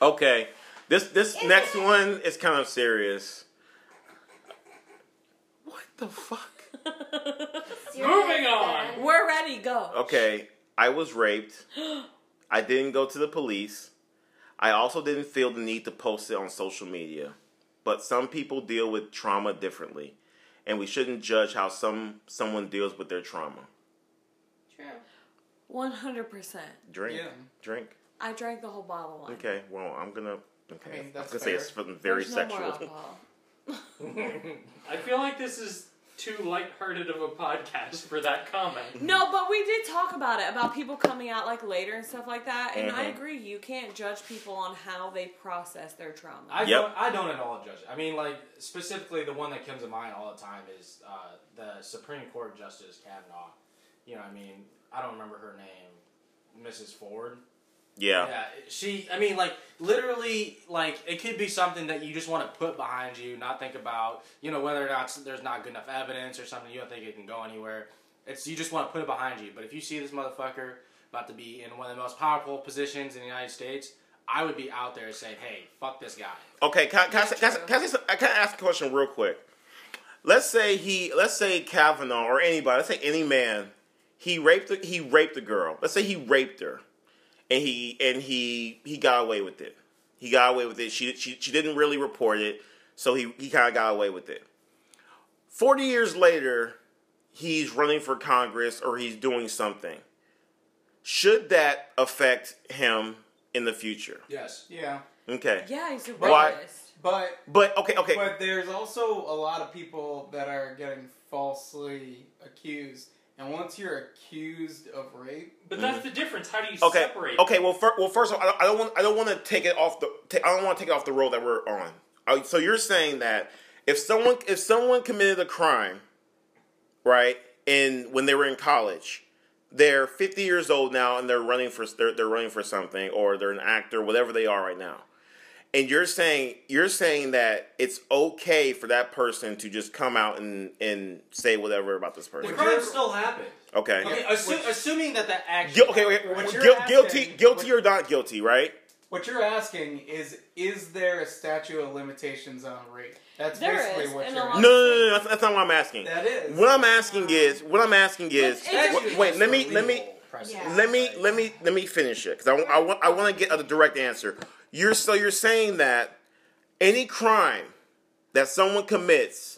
Okay. This next one is kind of serious. What the fuck? Moving on. We're ready. Go. Okay. I was raped. I didn't go to the police. I also didn't feel the need to post it on social media. But some people deal with trauma differently. And we shouldn't judge how someone deals with their trauma. True. 100%. Drink. Yeah. Drink. I drank the whole bottle of wine. Okay. Well, I'm gonna... Okay. I mean, that's I'm gonna say fair. it's something very There's no more sexual. alcohol. I feel like this is too lighthearted of a podcast for that comment. No, but we did talk about it, about people coming out like later and stuff like that. And I agree, you can't judge people on how they process their trauma. I don't at all judge it. I mean, like, specifically the one that comes to mind all the time is the Supreme Court Justice Kavanaugh. You know, I mean, I don't remember her name, Mrs. Ford. Yeah. Yeah, I mean, like, literally, like, it could be something that you just want to put behind you, not think about, you know, whether or not there's not good enough evidence or something, you don't think it can go anywhere. You just want to put it behind you. But if you see this motherfucker about to be in one of the most powerful positions in the United States, I would be out there saying, hey, fuck this guy. Okay, can I ask a question real quick? Let's say Kavanaugh or anybody, let's say any man, he raped a girl. Let's say he raped her. And he got away with it. He got away with it. She didn't really report it, so he kind of got away with it. 40 years later, he's running for Congress or he's doing something. Should that affect him in the future? Yes. Yeah. Okay. Yeah, he's a Why- rapist. But okay. But there's also a lot of people that are getting falsely accused. And once you're accused of rape, But that's the difference. How do you Okay. separate? Okay. Well, first of all, I don't want to take it off the road that we're on. So you're saying that if someone committed a crime, right, when they were in college, they're 50 years old now and they're running for something, or they're an actor, whatever they are right now. And you're saying that it's okay for that person to just come out and say whatever about this person. The crime still happened. Okay. Okay, assuming that action. Guilty or not guilty, right? what you're asking is there a statute of limitations on rape? That's There basically is, what and you're a lot asking. No, that's not what I'm asking. That is. What I'm asking is. It's Wait, let me Yeah. let me finish it because I want to get a direct answer. You're saying that any crime that someone commits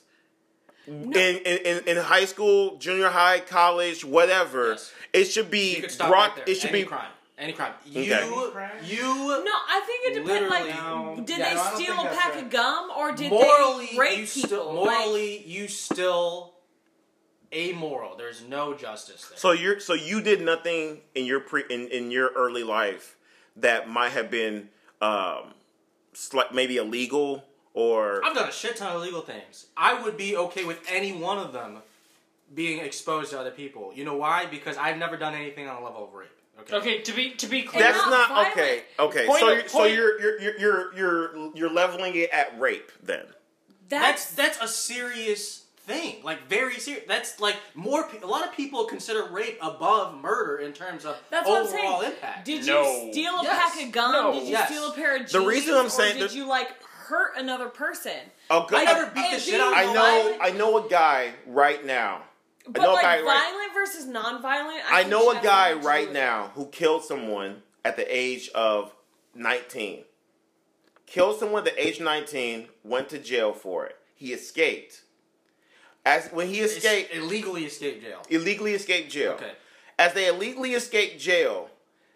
in high school, junior high, college, whatever, Yes. it should be You could stop brought. right there. It should Any be crime. Any crime. Okay. You. No, I think it depends. Literally, Like, did Yeah, they no, I don't steal think a that's pack right. of gum or did Morally, they rape you people? still morally you still amoral. There's no justice there. So you did nothing in your in your early life that might have been maybe illegal or I've done a shit ton of illegal things. I would be okay with any one of them being exposed to other people. You know why? Because I've never done anything on the level of rape. Okay, to be clear, That's not not violent. okay. Okay, Point so of- you're leveling it at rape then. That's a serious thing. Like very serious. That's like a lot of people consider rape above murder in terms of That's what I'm overall saying. impact. Did No. you steal a Yes. pack of gum? No. Did you Yes. steal a pair of jeans? The reason I'm saying or did that- you like hurt another person? Okay, I never beat the shit out of I know a guy right now. But I know like a guy violent versus non-violent. I think know should a have guy something to do right with now who killed someone at the age of 19. Killed someone at the age of 19, went to jail for it. He escaped. When he escaped, Illegally escaped jail. illegally escaped jail. Okay. As they illegally escaped jail,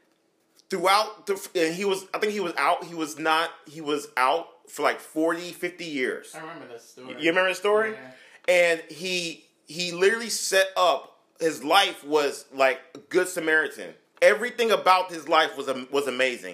and he was out for like 40, 50 years. I remember this story. You remember the story? Yeah. And he literally set up, his life was like a good Samaritan. Everything about his life was amazing.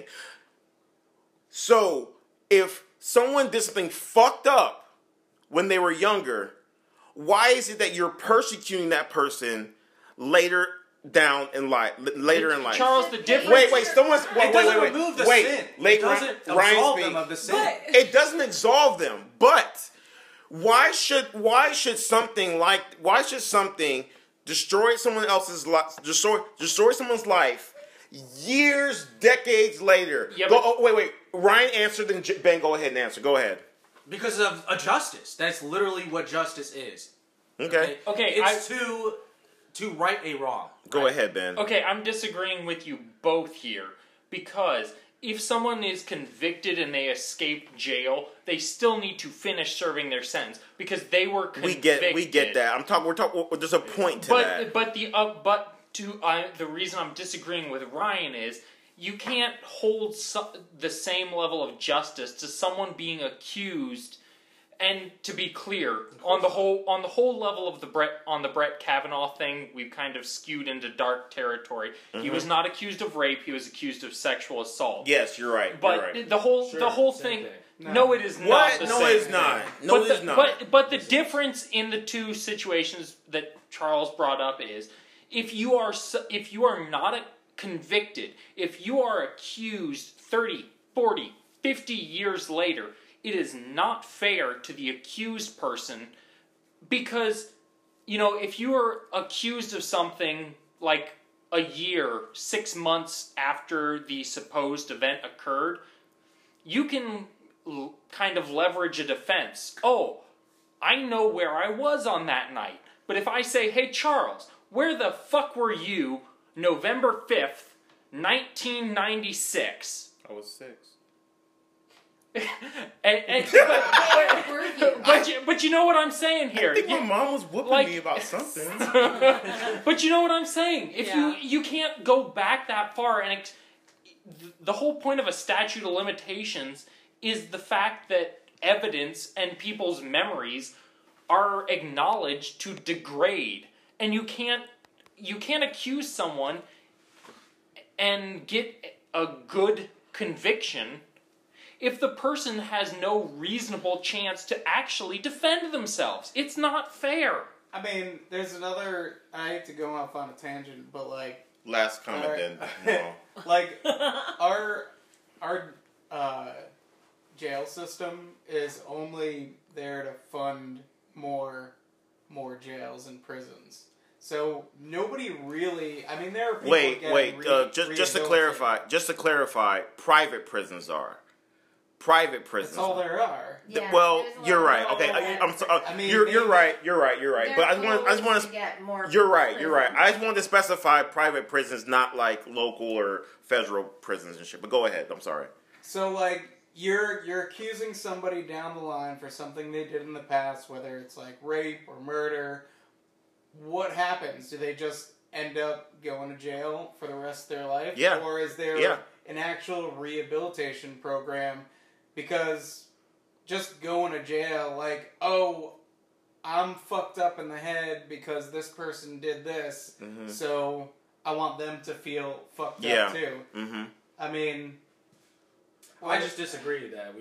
So, if someone did something fucked up when they were younger, why is it that you're persecuting that person later in life? Charles, the difference. Wait, It doesn't remove the sin. It doesn't absolve them of the sin. But It doesn't absolve them, but why should something destroy someone else's life, destroy someone's life years, decades later? Yeah, Wait. Ryan answered, then Ben, go ahead and answer. Go ahead. Because of a justice. That's literally what justice is. Okay. Okay, It's to right a wrong. Go ahead, Ben. Okay, I'm disagreeing with you both here because if someone is convicted and they escape jail, they still need to finish serving their sentence because they were convicted. We get that. We're talking. There's a point to that. But the reason I'm disagreeing with Ryan is you can't hold the same level of justice to someone being accused. And to be clear, on the whole level of the Brett Kavanaugh thing, we've kind of skewed into dark territory. Mm-hmm. He was not accused of rape; he was accused of sexual assault. Yes, you're right. But you're right. the whole thing. No, it is not. No, it is not. No, it is not. But the difference in the two situations that Charles brought up is if you are not convicted, if you are accused 30, 40, 50 years later. It is not fair to the accused person because, if you are accused of something like a year, 6 months after the supposed event occurred, you can kind of leverage a defense. Oh, I know where I was on that night. But if I say, hey, Charles, where the fuck were you November 5th, 1996? I was 6. But you know what I'm saying here. I think my mom was whooping me about something. But you know what I'm saying. If you can't go back that far, and the whole point of a statute of limitations is the fact that evidence and people's memories are acknowledged to degrade, and you can't accuse someone and get a good conviction if the person has no reasonable chance to actually defend themselves. It's not fair. I mean, there's another... I hate to go off on a tangent, but Last comment then. No. Our jail system is only there to fund more jails and prisons. So nobody really... I mean, there are people just to clarify, private prisons are. Private prisons. That's all there are. Yeah, you're right. Okay, I'm sorry. You're right. But I just want to get more. You're right. I just wanted to specify private prisons, not like local or federal prisons and shit. But go ahead. I'm sorry. So you're accusing somebody down the line for something they did in the past, whether it's rape or murder. What happens? Do they just end up going to jail for the rest of their life? Yeah. Or is there an actual rehabilitation program? Because just going to jail, I'm fucked up in the head because this person did this, so I want them to feel fucked up too. Mm-hmm. I mean... I just disagree with that.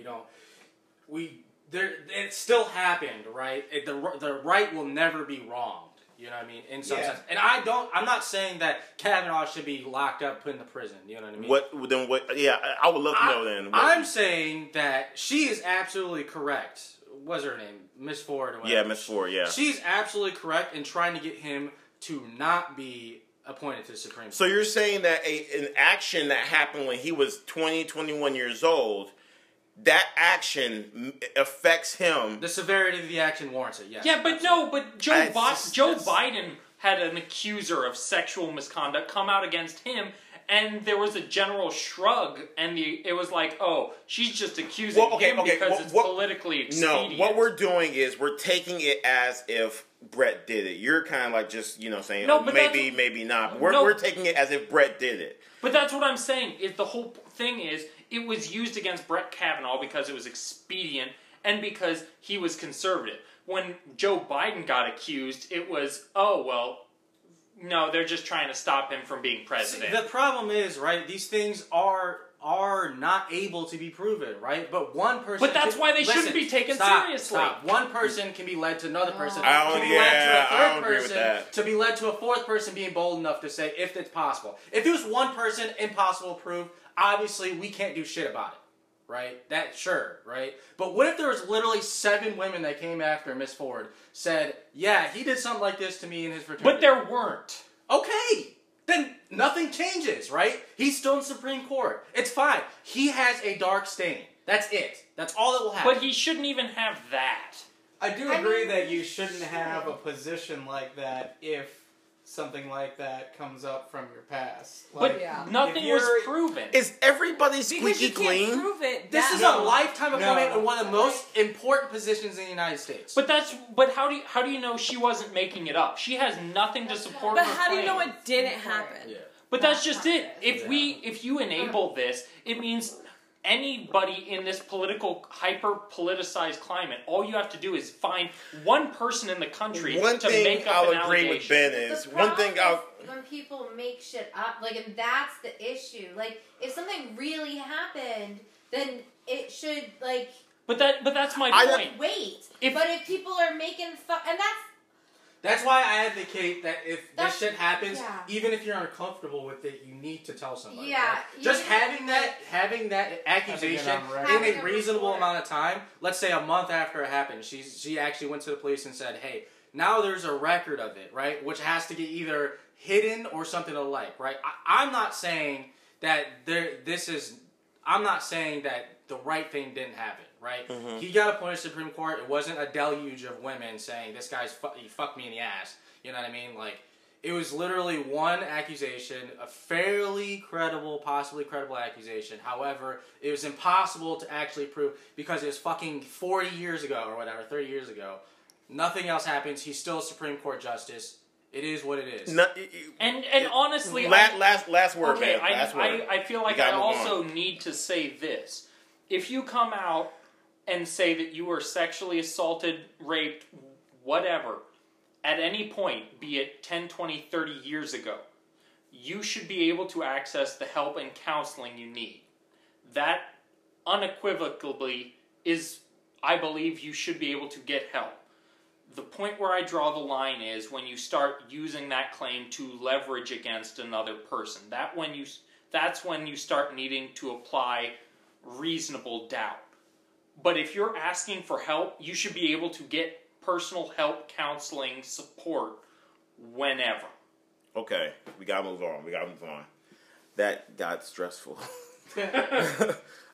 It still happened, right? The right will never be wronged. You know what I mean? In some sense. And I'm not saying that Kavanaugh should be locked up, put in the prison. You know what I mean? Yeah, I would love to know then. I'm saying that she is absolutely correct. What's her name? Miss Ford or whatever. Yeah, Miss Ford, yeah. She's absolutely correct in trying to get him to not be appointed to the Supreme Court. So you're saying that an action that happened when he was 20, 21 years old, that action affects him. The severity of the action warrants it, yes. Yeah, but Joe Biden had an accuser of sexual misconduct come out against him, and there was a general shrug, and it was like, oh, she's just accusing him because it's politically expedient. No, what we're doing is we're taking it as if Brett did it. You're kind of saying, maybe not. We're taking it as if Brett did it. But that's what I'm saying. The whole thing is, it was used against Brett Kavanaugh because it was expedient and because he was conservative. When Joe Biden got accused, it was, no, they're just trying to stop him from being president. See, the problem is, right, these things are not able to be proven, right? But one person... But that's why they shouldn't be taken seriously. Stop. One person can be led to another person. I don't agree with that. To be led to a fourth person being bold enough to say, if it's possible. If it was one person, impossible to prove, obviously we can't do shit about it. Right? That, sure, right? But what if there was literally 7 women that came after Miss Ford, said, yeah, he did something like this to me in his fraternity. But there weren't. Okay. then nothing changes, right? He's still in Supreme Court. It's fine. He has a dark stain. That's it. That's all that will happen. But he shouldn't even have that. I do agree that you shouldn't have a position like that if something like that comes up from your past. But nothing was proven. Is everybody Because squeaky you can't clean? prove it. This that is way. a lifetime appointment in one of the most important positions in the United States. But how do you know she wasn't making it up? She has nothing to support But her how do you know claim. it didn't happen? Yeah. But that's just it. If you enable this, it means anybody in this hyper politicized climate, all you have to do is find one person in the country One to thing make up I'll an agree with allegation. Ben is The one thing problem I'll. is when people make shit up, like, and that's the issue. Like, if something really happened, then it should, like, But that's my point. wait. If- But if people are making and That's why I advocate that if this That's- shit happens, yeah. even if you're uncomfortable with it, you need to tell somebody. Yeah, right? you Just need to, having that accusation on record. in Having a a reasonable report. amount of time. Let's say a month after it happened, she actually went to the police and said, "Hey, now there's a record of it, right? Which has to get either hidden or something alike, right? I'm not saying that I'm not saying that the right thing didn't happen, right? Mm-hmm. He got appointed to the Supreme Court. It wasn't a deluge of women saying this guy's he fucked me in the ass. You know what I mean? Like, it was literally one accusation, a fairly credible, possibly credible accusation. However, it was impossible to actually prove because it was fucking 40 years ago or whatever, 30 years ago. Nothing else happens. He's still a Supreme Court justice. It is what it is. And honestly, last word, okay, man. Last word. I feel like We I gotta move also on. need to say this. If you come out and say that you were sexually assaulted, raped, whatever, at any point, be it 10, 20, 30 years ago, you should be able to access the help and counseling you need. That unequivocally is, I believe, you should be able to get help. The point where I draw the line is when you start using that claim to leverage against another person. That's when you start needing to apply reasonable doubt. But if you're asking for help, you should be able to get personal help, counseling, support whenever. Okay, we gotta move on. That got stressful.